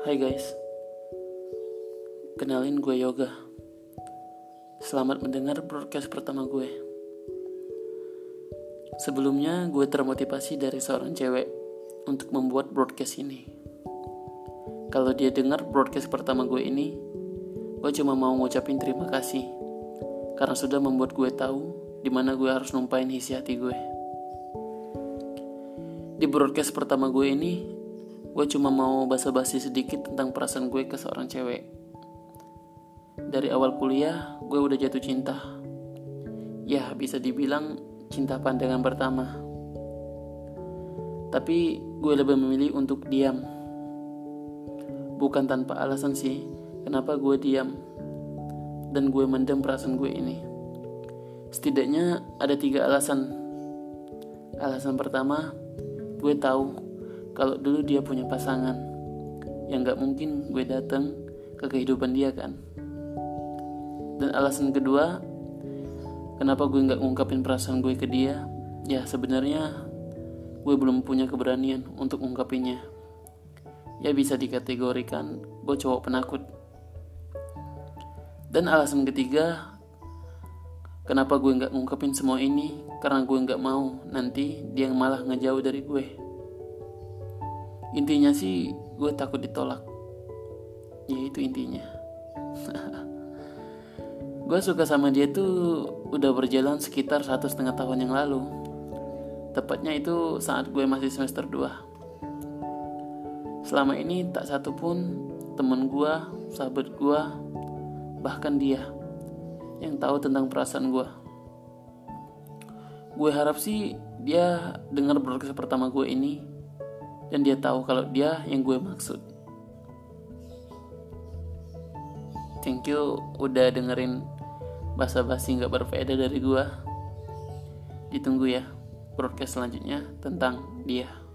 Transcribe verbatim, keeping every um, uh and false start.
Hai guys, kenalin gue Yoga. Selamat mendengar broadcast pertama gue. Sebelumnya gue termotivasi dari seorang cewek untuk membuat broadcast ini. Kalau dia dengar broadcast pertama gue ini, gue cuma mau ngucapin terima kasih karena sudah membuat gue tahu di mana gue harus numpain isi hati gue. Di broadcast pertama gue ini, gue cuma mau basa-basi sedikit tentang perasaan gue ke seorang cewek. Dari awal kuliah, gue udah jatuh cinta. Ya, bisa dibilang cinta pandangan pertama. Tapi gue lebih memilih untuk diam. Bukan tanpa alasan sih, kenapa gue diam. Dan gue mendem perasaan gue ini. Setidaknya ada tiga alasan. Alasan pertama, gue tahu kalau dulu dia punya pasangan yang gak mungkin gue datang ke kehidupan dia kan. Dan alasan kedua, kenapa gue gak ngungkapin perasaan gue ke dia, ya sebenarnya gue belum punya keberanian untuk ngungkapinnya. Ya bisa dikategorikan gue cowok penakut. Dan alasan ketiga, kenapa gue gak ngungkapin semua ini, karena gue gak mau nanti dia malah ngejauh dari gue. Intinya sih gue takut ditolak. Ya itu intinya. Gue suka sama dia tuh udah berjalan sekitar satu setengah tahun yang lalu. Tepatnya itu saat gue masih semester dua. Selama ini tak satu pun temen gue, sahabat gue, bahkan dia yang tahu tentang perasaan gue. Gue harap sih dia dengar broadcast pertama gue ini dan dia tahu kalau dia yang gue maksud. Thank you udah dengerin basa-basi gak berfaedah dari gue. Ditunggu ya broadcast selanjutnya tentang dia.